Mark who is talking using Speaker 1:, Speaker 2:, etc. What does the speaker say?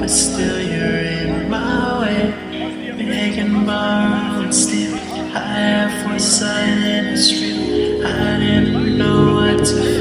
Speaker 1: but still you're in my way. Beg and borrow and steal. I have foresight and it's real. I didn't know what to